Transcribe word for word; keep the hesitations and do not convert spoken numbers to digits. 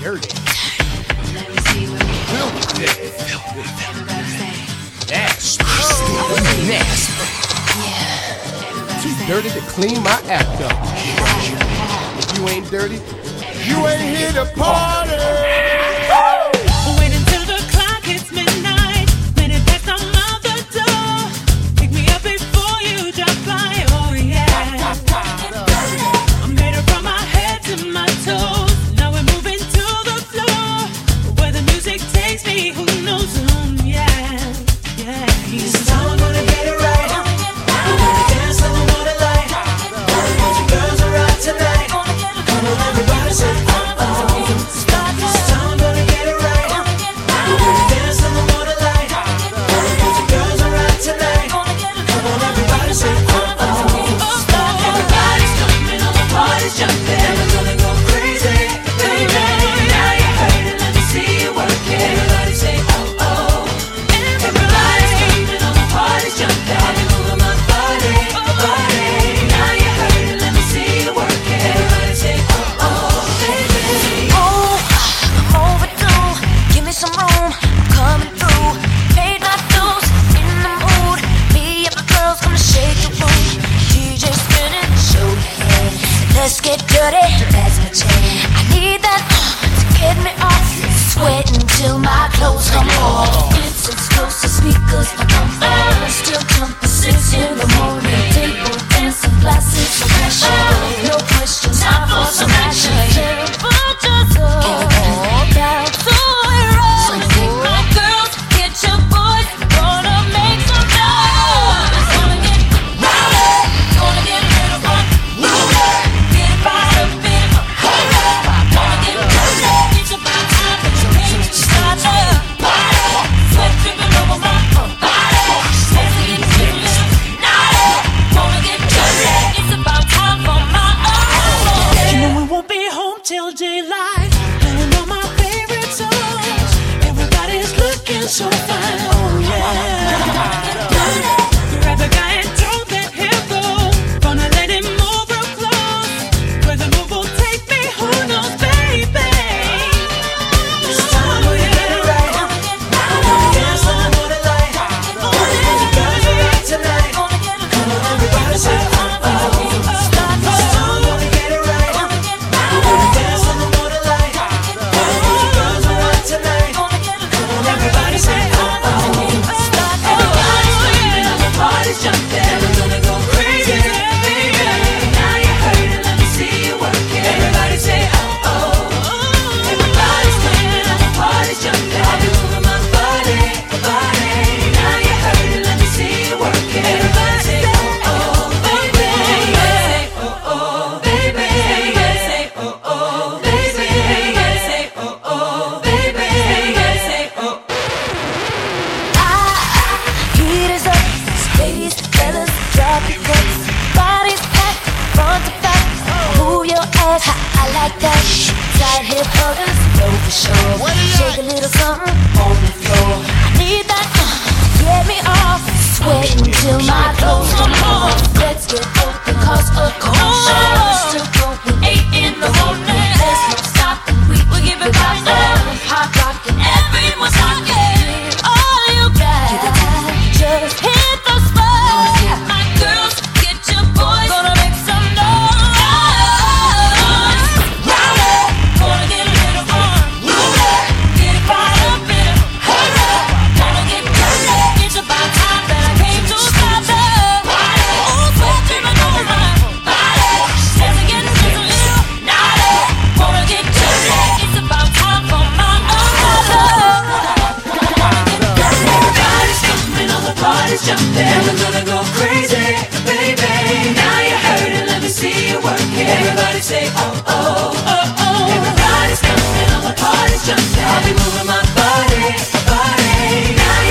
dirty. Filthy. Nasty. Nasty. Too dirty to clean my act up. If you ain't dirty, you ain't here to party. Wait until the clock hits midnight. Minute past I'm out the door. Pick me up before you drop by. Oh yeah. I'm made up from my head to my toes. Now we're moving to the floor. Where the music takes me, who knows? Um, yeah, yeah. This is how I'm gonna get it right. We're gonna dance on the waterline. All the boys and girls are out tonight. Come on, everybody say oh oh. This is how I'm gonna get it right. We're gonna dance on the waterline. All the boys and girls are out tonight. Come on, everybody say oh oh. Everybody's coming, all the party's jumping. We're gonna go crazy, baby. Now you heard it, let me see you work it. Everybody say oh oh. Everybody's coming, all the party's jumping. I'll be moving my body, body. Now you heard it, let me see you work it. Everybody say oh oh, baby. Oh, I'm overdue. Give me some room. I'm coming through. Paid my dues. In the mood. Me and my girls gonna shake the room. D J spinning. Show your head. Let's get dirty. That's my jam. I need that uh, to get me off. Sweating till my clothes come off. It's explosive speakers. I'm on. Still jumping six in the morning. Table dancing, glasses so passion. No questions. Time for some action. Temperatures all down to zero. My girls, get your boys. Gonna make some noise. Gonna get rowdy. Gonna get a little fun. Get it right up in it. Gonna get dirty. It's about time that you came to start the party. Sweat dripping over my body. Let's get to it. Naughty. Gonna get dirty. It's about time for my own. You know we won't be home till daylight. Playing all my favorite songs. Everybody's looking so fine. Oh yeah. Grab the guy and don't let him go. Gonna let him move real close. Where the move will take me, who knows, baby. This is how I'm gonna get it right. We're gonna dance on the waterline. All the boys and girls are out tonight. Come on, everybody say oh oh. This is how I'm gonna get it right. We're gonna dance on the waterline. All the boys and girls are out tonight. Come on, everybody say oh oh. Everybody's coming, all the party's jumping. We're gonna go crazy, baby. Now you heard it, let me see you work it. Everybody say oh oh. Everybody's coming, all the party's jumping. I'll be moving my body, body. Now you heard it, let me see you work it. Everybody say oh oh, baby. Say oh oh, baby. Say oh oh, baby. Say oh oh, baby. Say oh. Heat is up, ladies, fellas, drop your cuts. Bodies packed, front to back. Move your ass, I like that. Tight hip huggers, know for sure. Shake a little something on the floor. I need that uh, to get me off. Sweating till my clothes come off. Let's get open, cause a commotion. Still going eight in the morning. There's no stopping, we will give it back. Hot rockin', everyone's rockin'. All you got, just hit the spot. My girls, get your boys. Gonna make some noise. Rowdy, gonna get a little fun. Get it right up in it. Gonna get dirty. It's about time that I came to stop the party. Oh, sweat dripping over my body. Let's get into it. Naughty, gonna get dirty. It's about time for my own. Everybody's coming, all the party's jumping. We're gonna go crazy, baby. Now you heard it, let me see you work it. Everybody say oh oh, oh oh. Everybody's coming, all the party's jumping. I'll be moving my body, body. Now